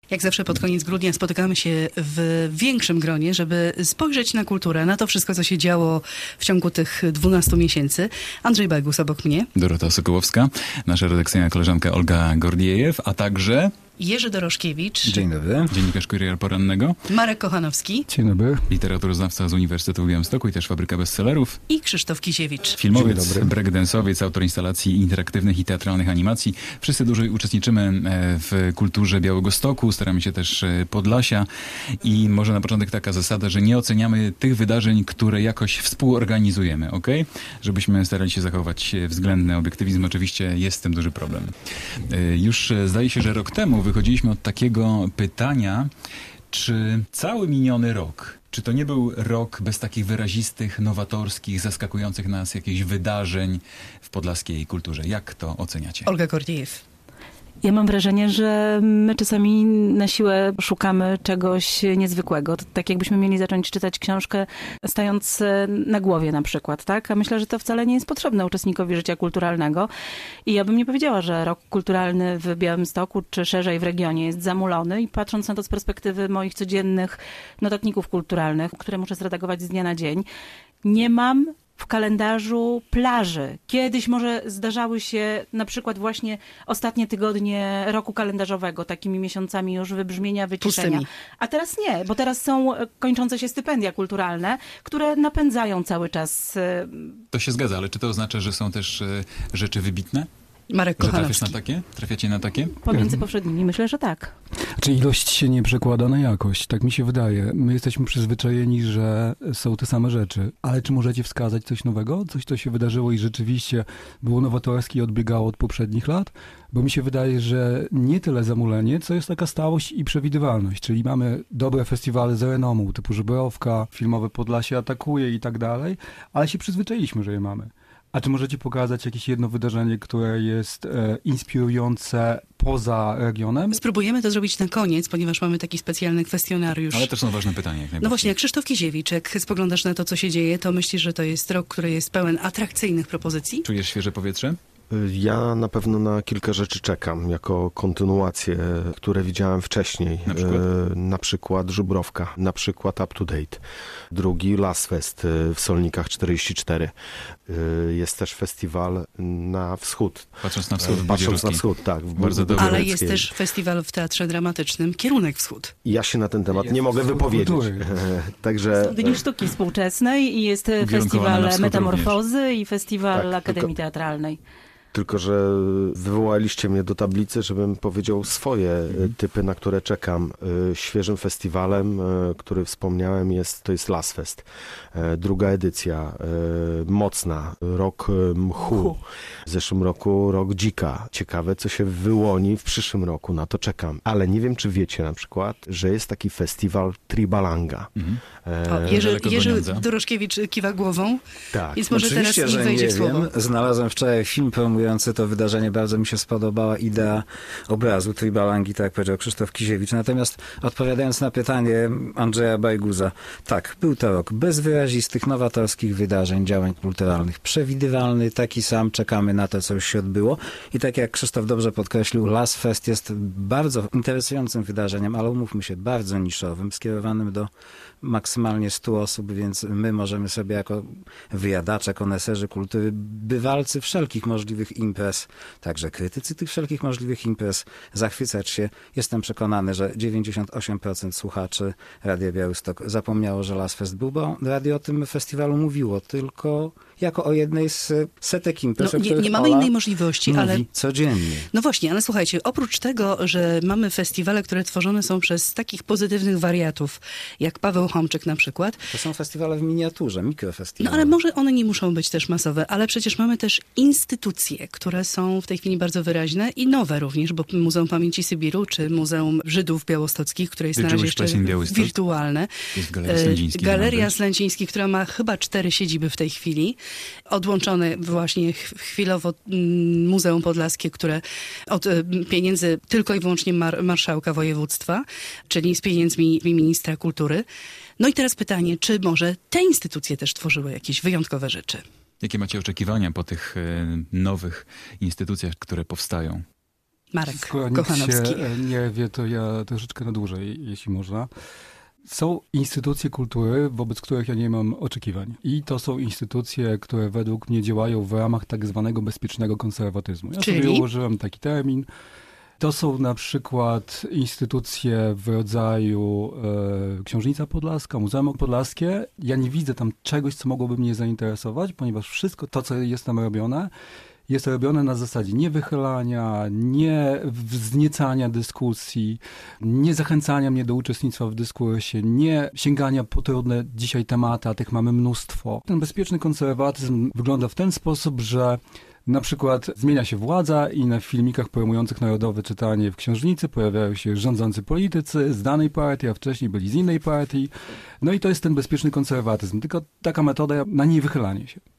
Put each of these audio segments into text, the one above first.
Jak zawsze pod koniec grudnia spotykamy się w większym gronie, żeby spojrzeć na kulturę, na to wszystko, co się działo w ciągu tych 12 miesięcy. Andrzej Bajgus obok mnie. Dorota Sokołowska, nasza redakcyjna koleżanka Olga Gordiejew, a także Jerzy Doroszkiewicz. Dzień dobry. Dziennikarz Kuriera Porannego. Marek Kochanowski. Dzień dobry. Literaturoznawca z Uniwersytetu w Białymstoku i też Fabryka Bestsellerów. I Krzysztof Kisiewicz. Filmowiec, breakdance'owiec, autor instalacji interaktywnych i teatralnych animacji. Wszyscy dłużej uczestniczymy w kulturze Białegostoku, staramy się też Podlasia i może na początek taka zasada, że nie oceniamy tych wydarzeń, które jakoś współorganizujemy, ok? Żebyśmy starali się zachować względny obiektywizm. Oczywiście jest z tym duży problem. Już zdaje się, że rok temu wychodziliśmy od takiego pytania, czy cały miniony rok, czy to nie był rok bez takich wyrazistych, nowatorskich, zaskakujących nas jakichś wydarzeń w podlaskiej kulturze? Jak to oceniacie? Olga Gordiejew. Ja mam wrażenie, że my czasami na siłę szukamy czegoś niezwykłego. Tak jakbyśmy mieli zacząć czytać książkę stając na głowie na przykład, tak? A myślę, że to wcale nie jest potrzebne uczestnikowi życia kulturalnego. I ja bym nie powiedziała, że rok kulturalny w Białymstoku, czy szerzej w regionie jest zamulony. I patrząc na to z perspektywy moich codziennych notatników kulturalnych, które muszę zredagować z dnia na dzień, nie mam w kalendarzu plaży. Kiedyś może zdarzały się na przykład właśnie ostatnie tygodnie roku kalendarzowego, takimi miesiącami już wybrzmienia, wyciszenia. Pustymi. A teraz nie, bo teraz są kończące się stypendia kulturalne, które napędzają cały czas. To się zgadza, ale czy to oznacza, że są też rzeczy wybitne? Marek Że trafiasz Kochanowski. na takie? Trafiacie na takie? Pomiędzy poprzednimi myślę, że tak. Czy ilość się nie przekłada na jakość? Tak mi się wydaje. My jesteśmy przyzwyczajeni, że są te same rzeczy. Ale czy możecie wskazać coś nowego? Coś, co się wydarzyło i rzeczywiście było nowatorskie i odbiegało od poprzednich lat? Bo mi się wydaje, że nie tyle zamulenie, co jest taka stałość i przewidywalność. Czyli mamy dobre festiwale z renomą, typu Żubrowka, filmowe Podlasie atakuje i tak dalej, ale się przyzwyczailiśmy, że je mamy. A czy możecie pokazać jakieś jedno wydarzenie, które jest inspirujące poza regionem? Spróbujemy to zrobić na koniec, ponieważ mamy taki specjalny kwestionariusz. Ale też są ważne pytania. Jak najbardziej. No właśnie, jak Krzysztof Kisiewicz, jak spoglądasz na to, co się dzieje, to myślisz, że to jest rok, który jest pełen atrakcyjnych propozycji? Czujesz świeże powietrze? Ja na pewno na kilka rzeczy czekam, jako kontynuacje, które widziałem wcześniej. Na przykład Żubrowka, na przykład Up to Date. Drugi Last Fest w Solnikach 44. Jest też festiwal na wschód. Patrząc na wschód, Patrząc na wschód, tak. Bardzo dobrze. Ale jest też festiwal w Teatrze Dramatycznym Kierunek Wschód. Ja się na ten temat nie mogę wypowiedzieć. Także Dni Sztuki Współczesnej i jest Ukierunkowane na festiwal wschód Metamorfozy i festiwal Tak, Akademii Teatralnej. tylko, że wywołaliście mnie do tablicy, żebym powiedział swoje typy, na które czekam. Świeżym festiwalem, który wspomniałem, to jest Last Fest. Druga edycja, mocna, rok mchu. W zeszłym roku rok dzika. Ciekawe, co się wyłoni w przyszłym roku, na to czekam. Ale nie wiem, czy wiecie na przykład, że jest taki festiwal Tribalanga. Jerzy Doroszkiewicz kiwa głową, Tak. więc może teraz Oczywiście, nie że wejdzie nie w słowo. wiem. Znalazłem wczoraj film promujący to wydarzenie. Bardzo mi się spodobała idea obrazu Tribalangi, tak jak powiedział Krzysztof Kisiewicz. Natomiast odpowiadając na pytanie Andrzeja Bajguza, tak, był to rok bez wyrazistych, nowatorskich wydarzeń, działań kulturalnych. Przewidywalny, taki sam. Czekamy na to, co już się odbyło. I tak jak Krzysztof dobrze podkreślił, Last Fest jest bardzo interesującym wydarzeniem, ale umówmy się, bardzo niszowym, skierowanym do maksymalnie 100 osób, więc my możemy sobie jako wyjadacze, koneserzy kultury, bywalcy wszelkich możliwych imprez, także krytycy tych wszelkich możliwych imprez, zachwycać się. Jestem przekonany, że 98% słuchaczy Radia Białystok zapomniało, że Last Fest był, bo radio o tym festiwalu mówiło, tylko jako o jednej z setek imprez, o których nie mamy Ola innej możliwości, mówi ale codziennie. no właśnie, ale słuchajcie, oprócz tego, że mamy festiwale, które tworzone są przez takich pozytywnych wariatów, jak Paweł Homczyk na przykład. To są festiwale w miniaturze, mikrofestiwale. No ale może one nie muszą być też masowe, ale przecież mamy też instytucje, które są w tej chwili bardzo wyraźne i nowe również, bo Muzeum Pamięci Sybiru, czy Muzeum Żydów Białostockich, które jest The na razie Jewish jeszcze Place in Białystok. wirtualne. Jest w Galerii Slędzińskiej. Galeria Slędzińskiej, która ma chyba 4 siedziby w tej chwili. Odłączone właśnie chwilowo Muzeum Podlaskie, które od pieniędzy tylko i wyłącznie marszałka województwa, czyli z pieniędzmi ministra kultury. No i teraz pytanie, czy może te instytucje też tworzyły jakieś wyjątkowe rzeczy? Jakie macie oczekiwania po tych nowych instytucjach, które powstają? Marek Skoro nikt Kochanowski. się nie wie, to ja troszeczkę na dłużej, jeśli można. Są instytucje kultury, wobec których ja nie mam oczekiwań. I to są instytucje, które według mnie działają w ramach tak zwanego bezpiecznego konserwatyzmu. Ja Czyli? sobie ułożyłem taki termin. To są na przykład instytucje w rodzaju Książnica Podlaska, Muzeum Podlaskie. Ja nie widzę tam czegoś, co mogłoby mnie zainteresować, ponieważ wszystko to, co jest tam robione, jest robione na zasadzie nie wychylania, nie wzniecania dyskusji, nie zachęcania mnie do uczestnictwa w dyskursie, nie sięgania po trudne dzisiaj tematy, a tych mamy mnóstwo. Ten bezpieczny konserwatyzm wygląda w ten sposób, że na przykład zmienia się władza i na filmikach promujących narodowe czytanie w Książnicy pojawiają się rządzący politycy z danej partii, a wcześniej byli z innej partii. No i to jest ten bezpieczny konserwatyzm, tylko taka metoda na niewychylanie się.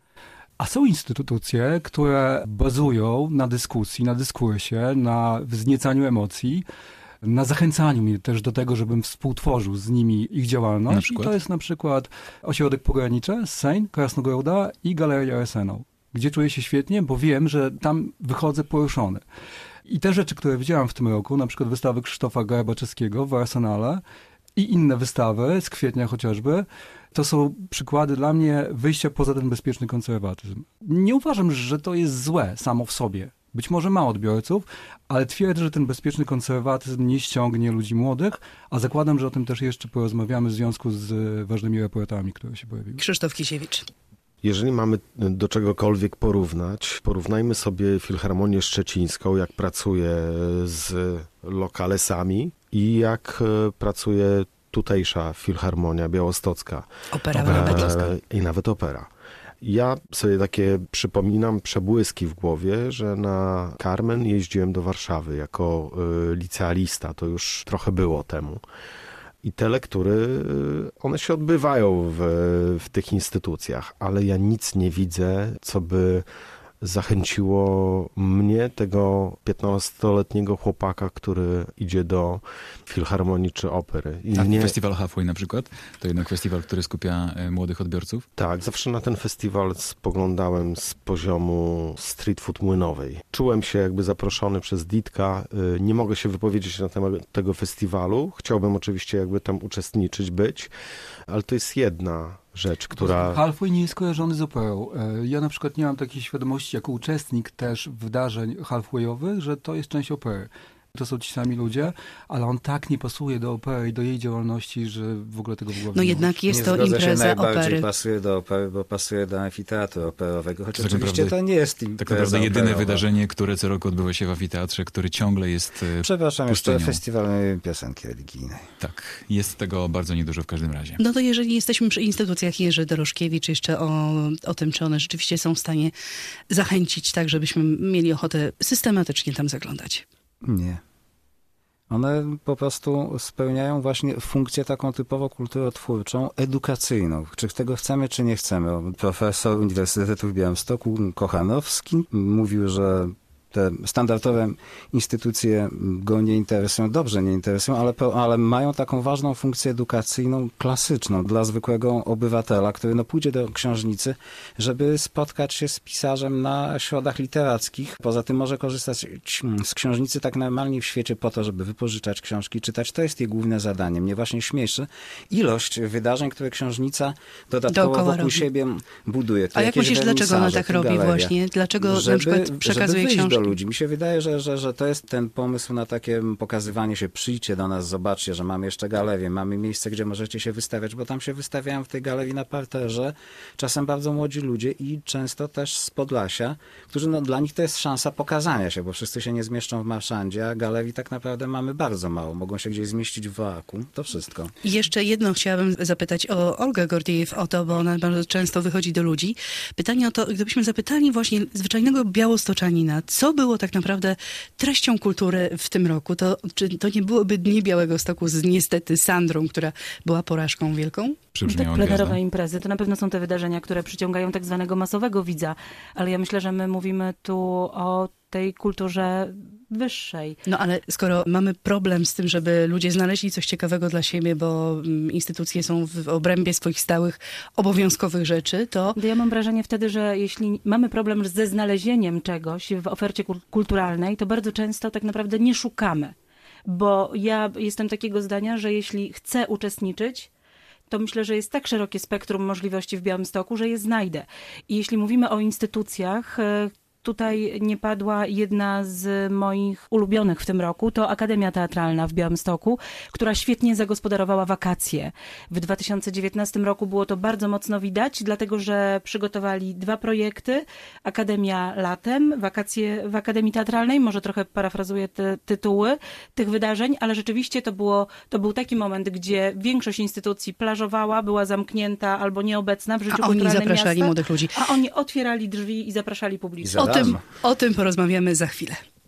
A są instytucje, które bazują na dyskusji, na dyskursie, na wzniecaniu emocji, na zachęcaniu mnie też do tego, żebym współtworzył z nimi ich działalność. I to jest na przykład Ośrodek Pogranicze, Sejn, Krasnogoroda i Galeria Arsenał, gdzie czuję się świetnie, bo wiem, że tam wychodzę poruszony. I te rzeczy, które widziałam w tym roku, na przykład wystawy Krzysztofa Garbaczewskiego w Arsenale i inne wystawy z kwietnia chociażby, to są przykłady dla mnie wyjścia poza ten bezpieczny konserwatyzm. Nie uważam, że to jest złe samo w sobie. Być może ma odbiorców, ale twierdzę, że ten bezpieczny konserwatyzm nie ściągnie ludzi młodych, a zakładam, że o tym też jeszcze porozmawiamy w związku z ważnymi raportami, które się pojawiły. Krzysztof Kisiewicz. Jeżeli mamy do czegokolwiek porównać, porównajmy sobie Filharmonię Szczecińską, jak pracuje z lokalesami i jak pracuje tutejsza Filharmonia Białostocka. Opera Białostocka. I nawet opera. Ja sobie takie przypominam przebłyski w głowie, że na Carmen jeździłem do Warszawy jako licealista, to już trochę było temu. I te lektury, one się odbywają w tych instytucjach, ale ja nic nie widzę, co by zachęciło mnie, tego 15-letniego chłopaka, który idzie do filharmonii czy opery. A festiwal Halfway na przykład? To jednak festiwal, który skupia młodych odbiorców? Tak, zawsze na ten festiwal spoglądałem z poziomu street food młynowej. Czułem się jakby zaproszony przez Ditka. Nie mogę się wypowiedzieć na temat tego festiwalu. Chciałbym oczywiście jakby tam uczestniczyć, być, ale to jest jedna rzecz, która... Halfway nie jest kojarzony z operą. Ja na przykład nie mam takiej świadomości jako uczestnik też wydarzeń halfwayowych, że to jest część opery. To są ci sami ludzie, ale on tak nie pasuje do opery i do jej działalności, że w ogóle tego w głowie No nie jednak jest nie to zgodzę się, impreza najbardziej opery. pasuje do opery, bo pasuje do amfiteatru operowego, choć Tak oczywiście naprawdę- to nie jest impreza Tak naprawdę jedyne operowa. wydarzenie, które co roku odbywa się w amfiteatrze, który ciągle jest Przepraszam, pustynią. jeszcze festiwal piosenki religijnej. Tak, jest tego bardzo niedużo w każdym razie. No to jeżeli jesteśmy przy instytucjach Jerzy Dorożkiewicz, jeszcze o tym, czy one rzeczywiście są w stanie zachęcić tak, żebyśmy mieli ochotę systematycznie tam zaglądać. Nie. One po prostu spełniają właśnie funkcję taką typowo kulturotwórczą, edukacyjną. Czy tego chcemy, czy nie chcemy. Profesor Uniwersytetu w Białymstoku Kochanowski mówił, że te standardowe instytucje go nie interesują, dobrze nie interesują, ale mają taką ważną funkcję edukacyjną, klasyczną dla zwykłego obywatela, który pójdzie do książnicy, żeby spotkać się z pisarzem na środach literackich. Poza tym może korzystać z książnicy tak normalnie w świecie po to, żeby wypożyczać książki, czytać. To jest jej główne zadanie. Mnie właśnie śmieszy ilość wydarzeń, które książnica dodatkowo Dookoła wokół robi. siebie buduje. Tu A jak jakieś myślisz, dlaczego ona wernisaże, tak tu robi galeria. właśnie? Dlaczego na przykład przekazuje wyjść książki? do ludzi. Mi się wydaje, że to jest ten pomysł na takie pokazywanie się, przyjdźcie do nas, zobaczcie, że mamy jeszcze galerię, mamy miejsce, gdzie możecie się wystawiać, bo tam się wystawiają w tej galerii na parterze czasem bardzo młodzi ludzie i często też z Podlasia, którzy dla nich to jest szansa pokazania się, bo wszyscy się nie zmieszczą w Marszandzie, a galerii tak naprawdę mamy bardzo mało. Mogą się gdzieś zmieścić w Wołaku. To wszystko. I jeszcze jedno chciałabym zapytać o Olgę Gordijew o to, bo ona bardzo często wychodzi do ludzi. Pytanie o to, gdybyśmy zapytali właśnie zwyczajnego białostoczanina, co było tak naprawdę treścią kultury w tym roku, to czy to nie byłoby Dni Białegostoku z niestety Sandrą, która była porażką wielką? Przybrzmiała Tak, plenerowe gwiazda. imprezy to na pewno są te wydarzenia, które przyciągają tak zwanego masowego widza, ale ja myślę, że my mówimy tu o tej kulturze wyższej. No ale skoro mamy problem z tym, żeby ludzie znaleźli coś ciekawego dla siebie, bo instytucje są w obrębie swoich stałych, obowiązkowych rzeczy, to... Ja mam wrażenie wtedy, że jeśli mamy problem ze znalezieniem czegoś w ofercie kulturalnej, to bardzo często tak naprawdę nie szukamy. Bo ja jestem takiego zdania, że jeśli chcę uczestniczyć, to myślę, że jest tak szerokie spektrum możliwości w Białymstoku, że je znajdę. I jeśli mówimy o instytucjach, tutaj nie padła jedna z moich ulubionych w tym roku, to Akademia Teatralna w Białymstoku, która świetnie zagospodarowała wakacje. W 2019 roku było to bardzo mocno widać, dlatego że przygotowali 2 projekty. Akademia latem, wakacje w Akademii Teatralnej, może trochę parafrazuję te tytuły tych wydarzeń, ale rzeczywiście to był taki moment, gdzie większość instytucji plażowała, była zamknięta albo nieobecna w życiu kulturalnym miasta. A oni zapraszali młodych ludzi. A oni otwierali drzwi i zapraszali publiczność. O tym porozmawiamy za chwilę.